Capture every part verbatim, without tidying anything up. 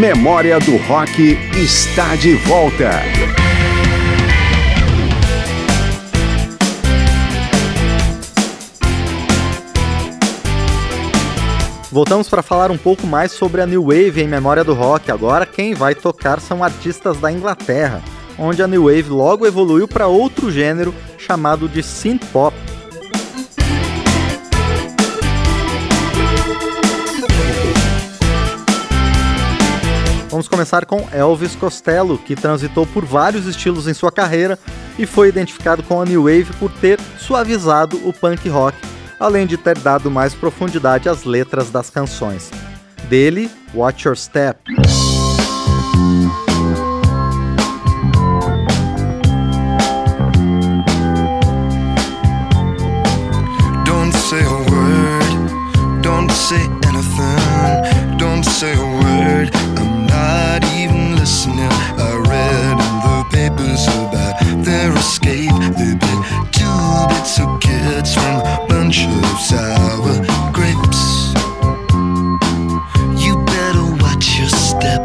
Memória do Rock está de volta. Voltamos para falar um pouco mais sobre a New Wave em Memória do Rock. Agora quem vai tocar são artistas da Inglaterra, onde a New Wave logo evoluiu para outro gênero chamado de synth pop. Vamos começar com Elvis Costello, que transitou por vários estilos em sua carreira e foi identificado com a New Wave por ter suavizado o punk rock, além de ter dado mais profundidade às letras das canções. Dele, Watch Your Step. Don't say a word, don't say anything, don't say a word, I'm not even listening. I read in the papers about their escape. They've been two bits of kids from a bunch of sour grapes. You better watch your step.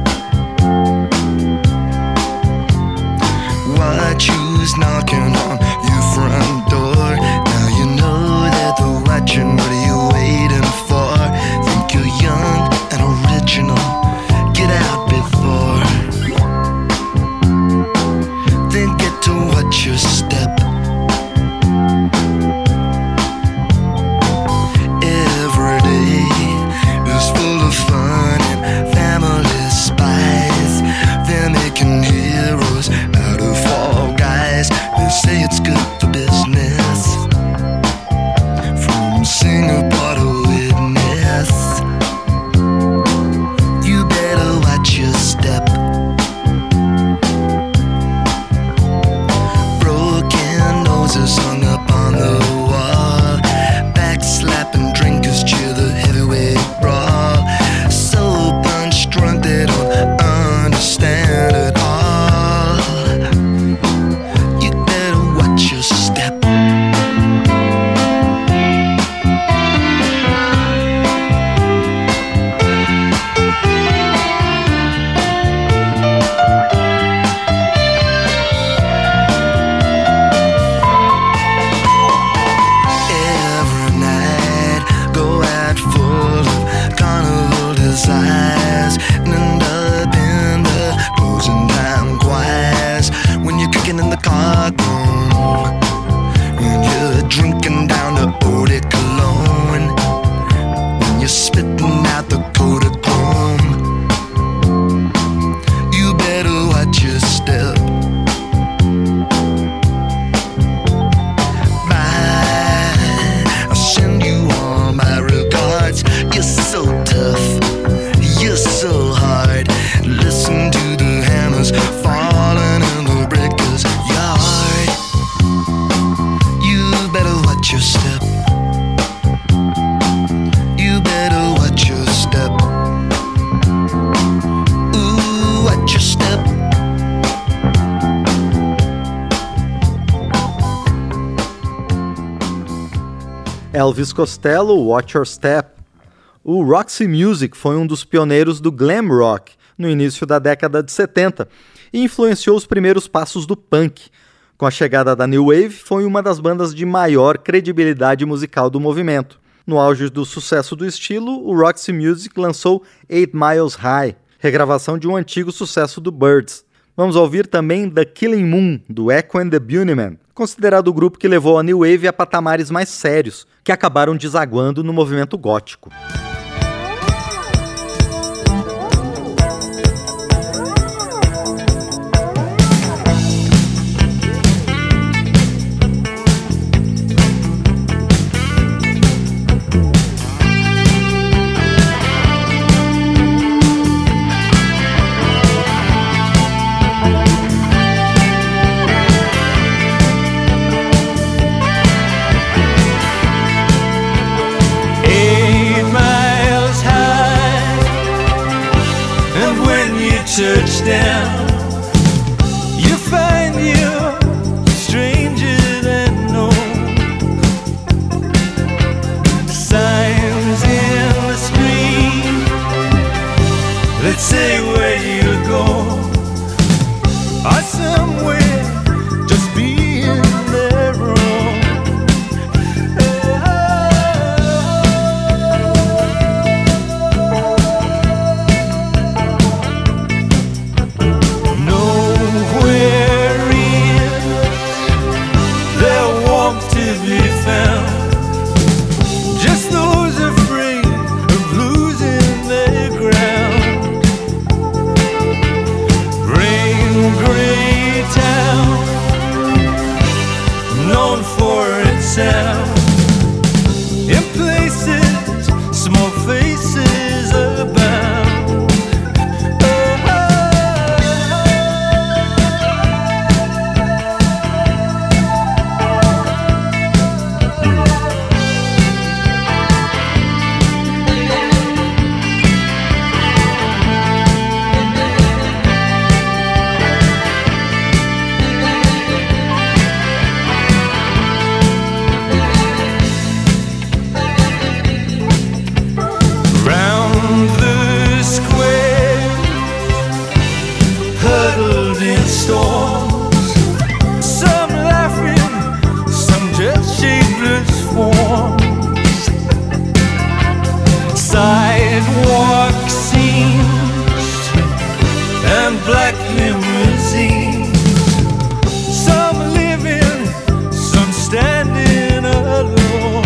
Watch who's knocking on your front door. Now you know that they're watching. What are you waiting for? Think you're young and original. Get out before. Then get to watch your step. Every day is full of fun and family spies. They're making heroes out of Fall Guys. They say it's good for business. From Singapore to Witness. You better watch your step. Broken noses hung up on the wall. Backslapping drinkers cheer the heavyweight brawl. So punch drunk they don't understand at all. You better watch your step. Every night go out full of carnival desires and end up in the closing time choirs. When you're kicking in the car room, when you're drinking down the eau de cologne, when you're spitting out the Kodachrome, you better watch your step. Bye, I'll send you all my regards. You're so tough, you're so hard. Listen to the hammers falling in the breaker's yard. You better watch your step. You better watch your step. Ooh, watch your step. Elvis Costello, Watch Your Step. O Roxy Music foi um dos pioneiros do glam rock no início da década de setenta e influenciou os primeiros passos do punk. Com a chegada da New Wave, foi uma das bandas de maior credibilidade musical do movimento. No auge do sucesso do estilo, o Roxy Music lançou Eight Miles High, regravação de um antigo sucesso do Byrds. Vamos ouvir também The Killing Moon, do Echo and the Bunnymen, considerado o grupo que levou a New Wave a patamares mais sérios, que acabaram desaguando no movimento gótico. Touchdown, you find you're stranger than known. Signs in the street that say more faces abound. Sidewalk scenes and black limousines, some living, some standing alone.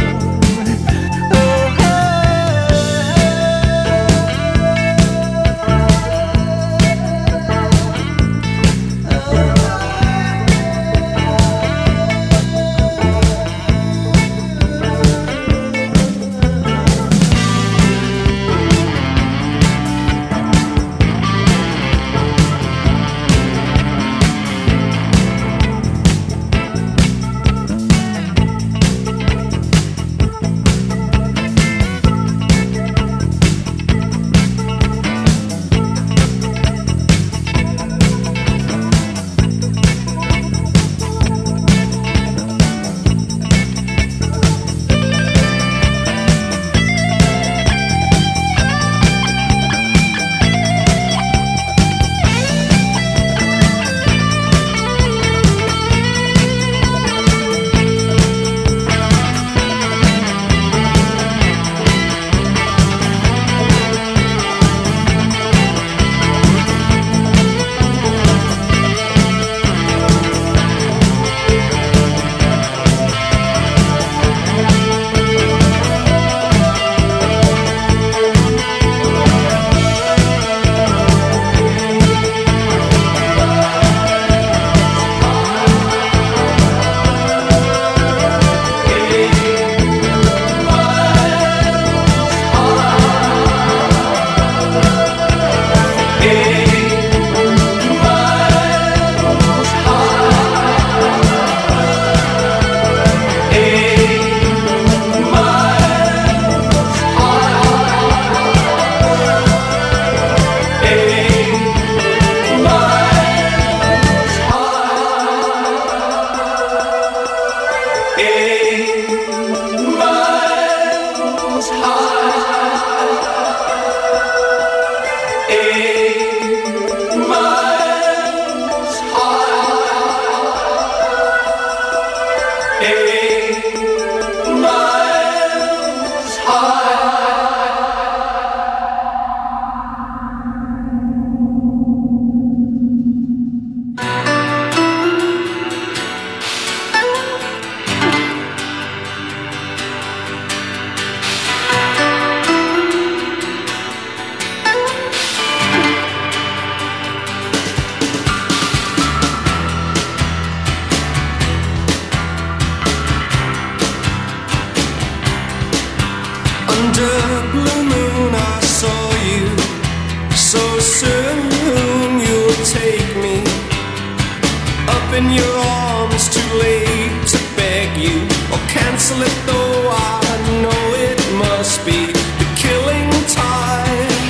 in your arms, too late to beg you or cancel it, though I know it must be the killing time,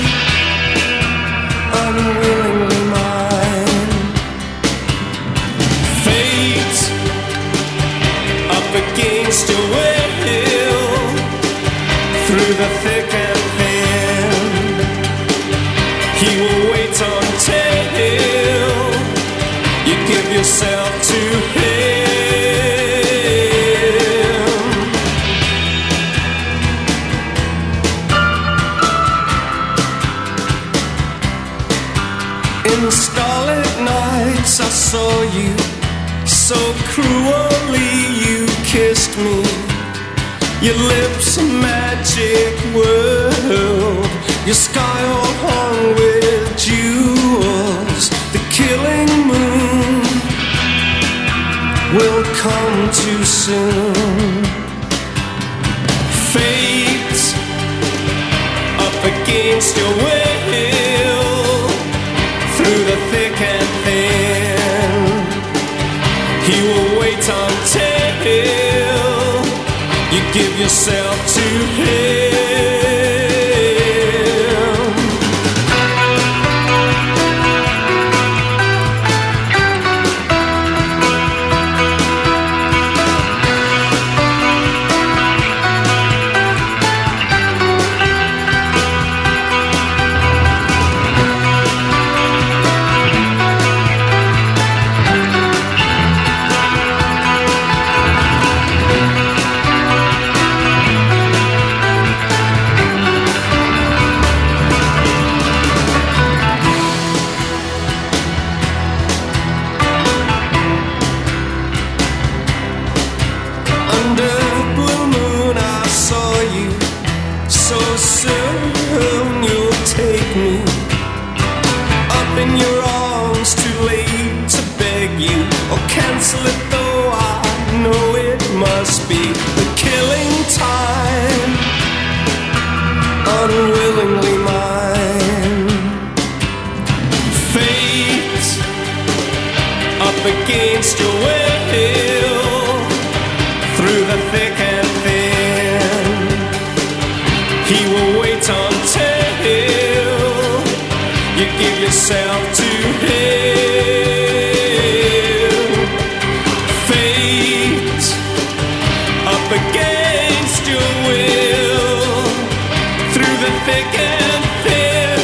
unwillingly mine. Fate up against your will, through the thick and thin, he will wait until you give yourself to him. In starlit nights I saw you, so cruelly you kissed me. Your lips a magic world, your sky all hung with jewels. The killing moon will come too soon. Fate against your will, through the thick and thin. He will wait until you give yourself to him. Cancel it though I know it must be the killing time, unwillingly mine. Fate up against your will, through the thick and thin. He will wait until you give yourself to him. Against your will, through the thick and thin.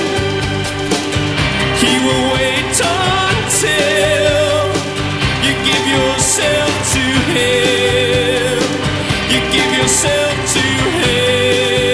He will wait until you give yourself to him. You give yourself to him.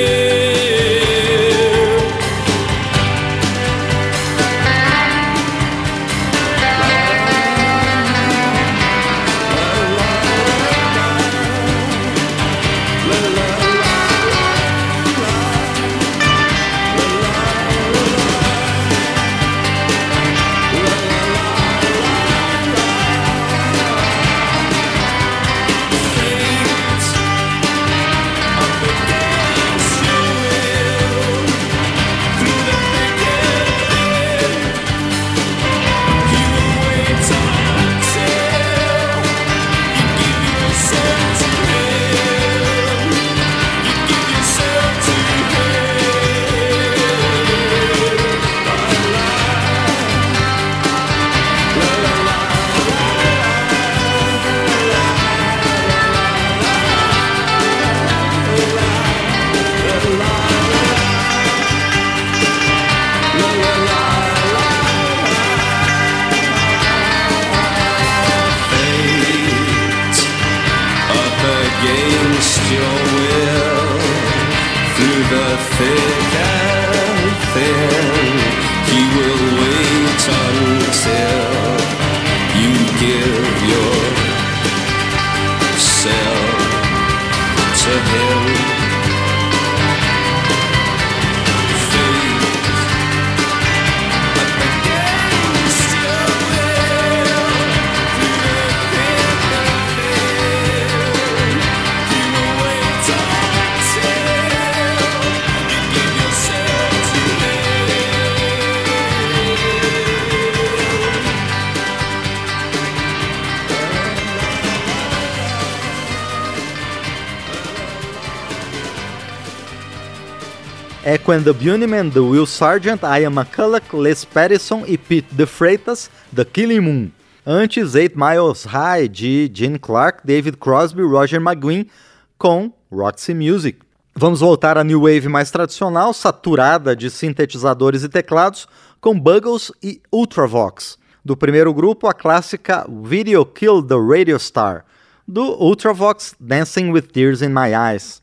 Echo and the Bunnymen, The Will Sergeant, Ian McCulloch, Les Patterson e Pete De Freitas, The Killing Moon. Antes, Eight Miles High, de Gene Clark, David Crosby e Roger McGuinn, com Roxy Music. Vamos voltar à New Wave mais tradicional, saturada de sintetizadores e teclados, com Buggles e Ultravox. Do primeiro grupo, a clássica Video Killed the Radio Star. Do Ultravox, Dancing with Tears in My Eyes.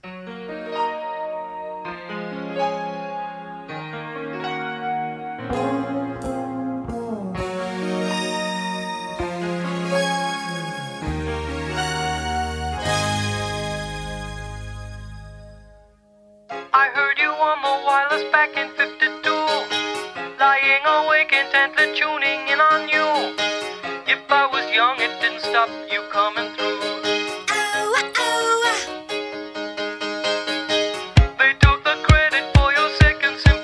I heard you on the wireless back in fifty-two, lying awake intently tuning in on you. If I was young, it didn't stop you coming through. Oh, oh. They took the credit for your second symphony.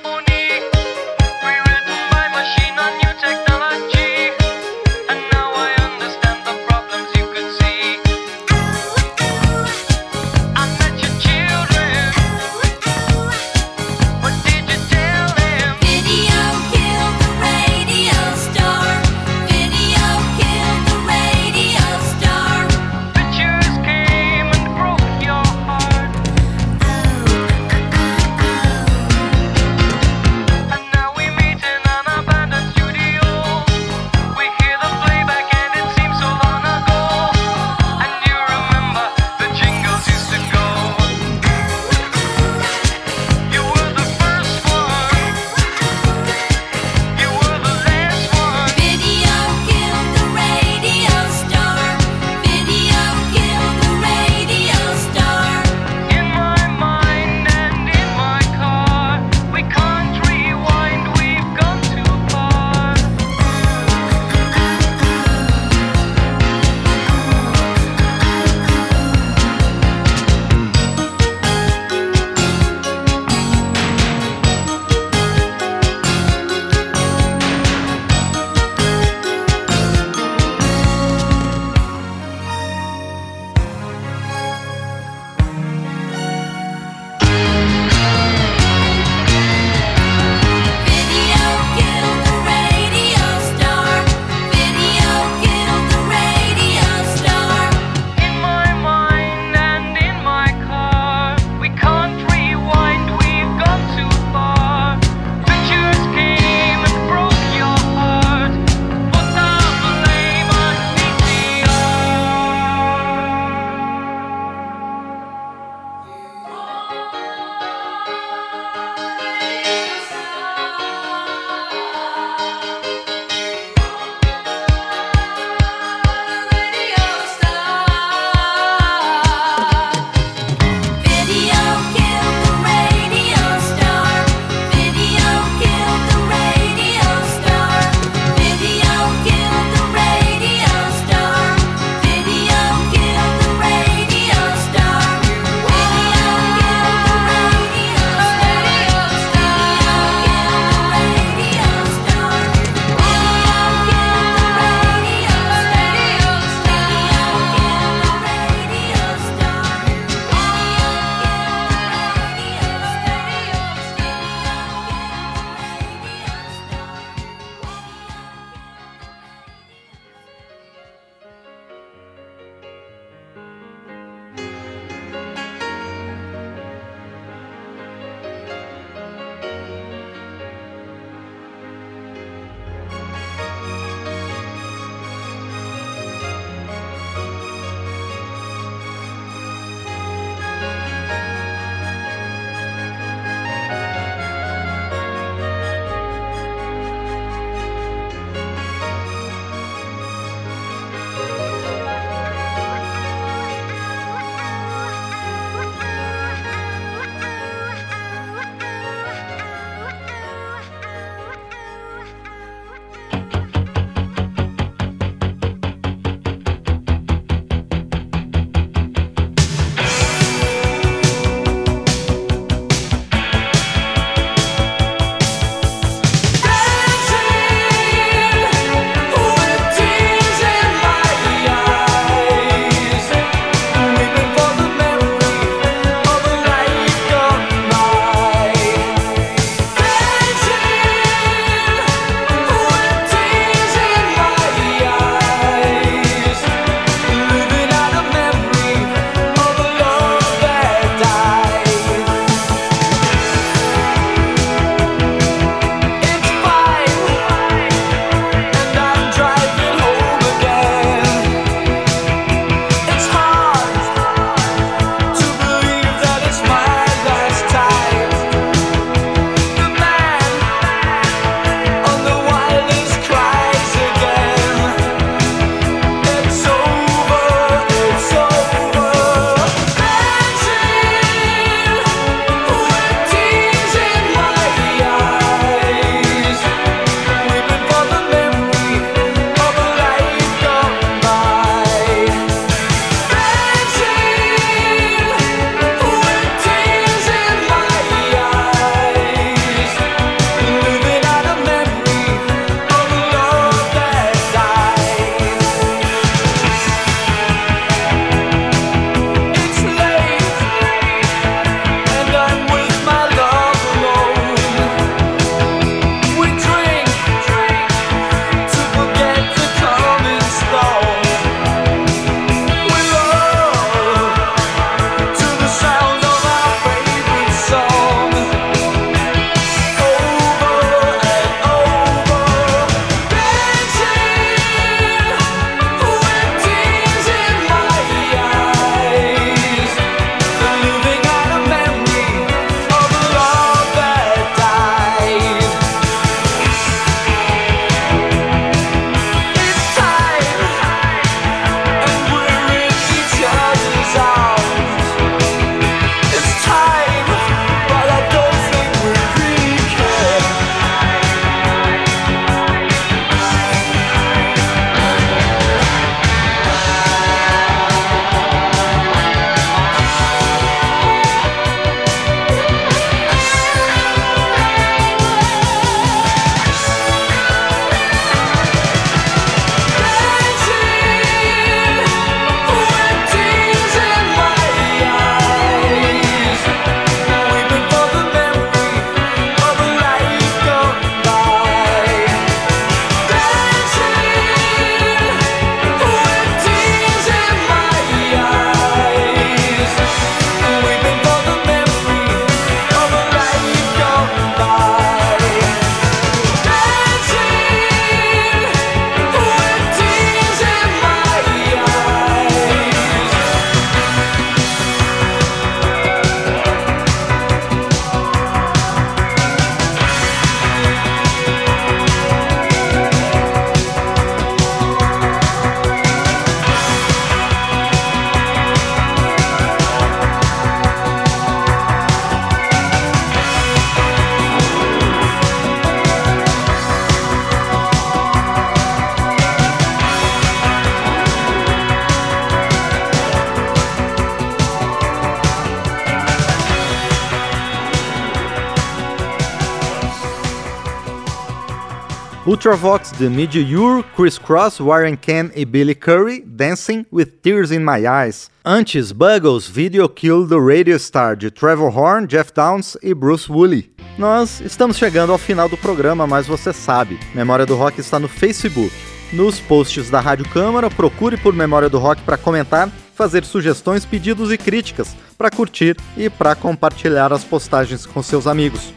Ultravox, The Mid-Ure, Criss Cross, Warren Ken e Billy Currie, Dancing with Tears in My Eyes. Antes, Buggles, Video Kill the Radio Star, de Trevor Horn, Jeff Downes e Bruce Woolley. Nós estamos chegando ao final do programa, mas você sabe, Memória do Rock está no Facebook. Nos posts da Rádio Câmara, procure por Memória do Rock para comentar, fazer sugestões, pedidos e críticas, para curtir e para compartilhar as postagens com seus amigos.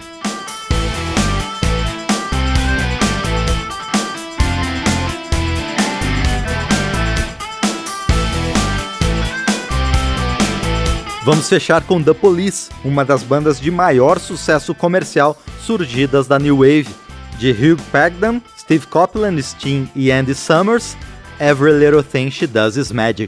Vamos fechar com The Police, uma das bandas de maior sucesso comercial surgidas da New Wave. De Hugh Padgham, Steve Copeland, Sting e Andy Summers, Every Little Thing She Does Is Magic.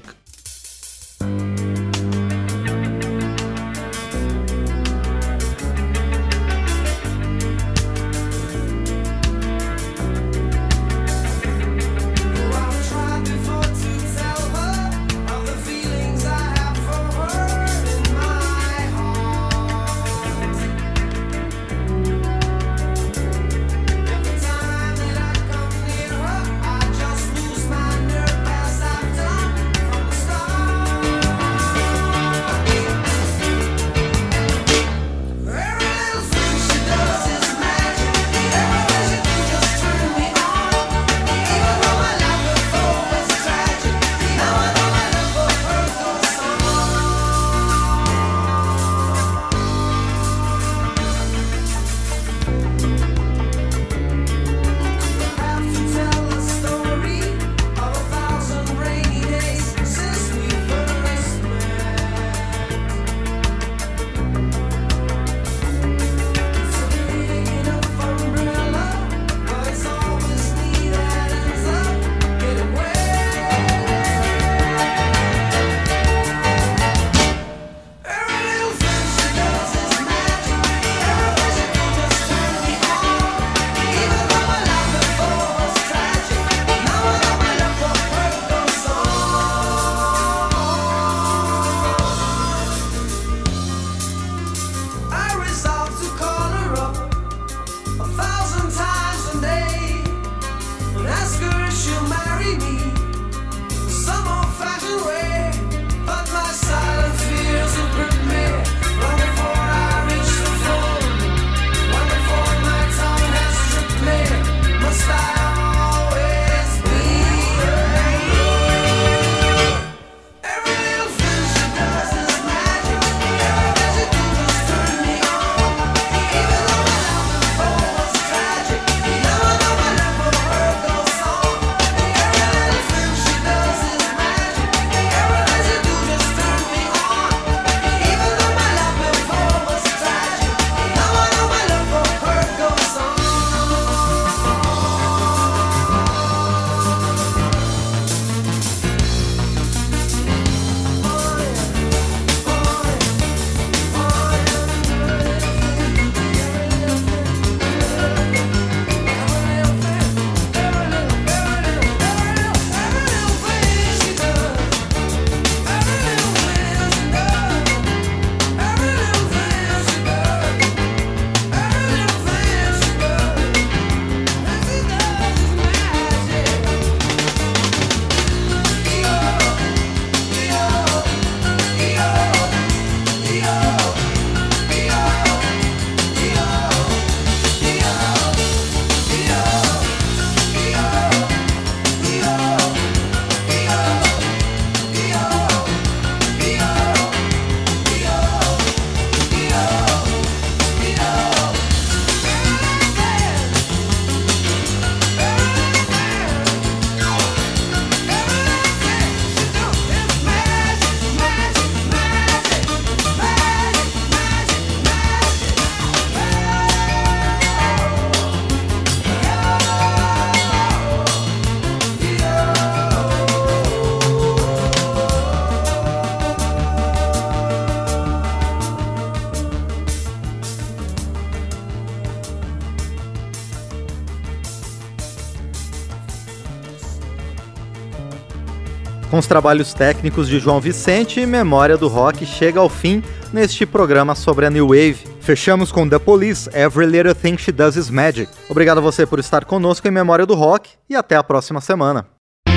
Com os trabalhos técnicos de João Vicente, Memória do Rock chega ao fim neste programa sobre a New Wave. Fechamos com The Police, Every Little Thing She Does Is Magic. Obrigado a você por estar conosco em Memória do Rock e até a próxima semana.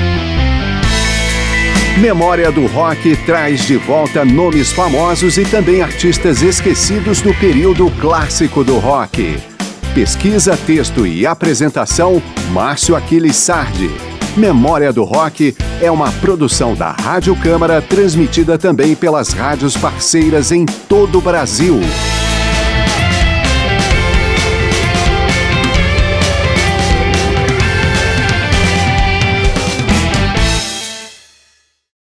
Memória do Rock traz de volta nomes famosos e também artistas esquecidos do período clássico do rock. Pesquisa, texto e apresentação, Márcio Aquiles Sardi. Memória do Rock é uma produção da Rádio Câmara, transmitida também pelas rádios parceiras em todo o Brasil.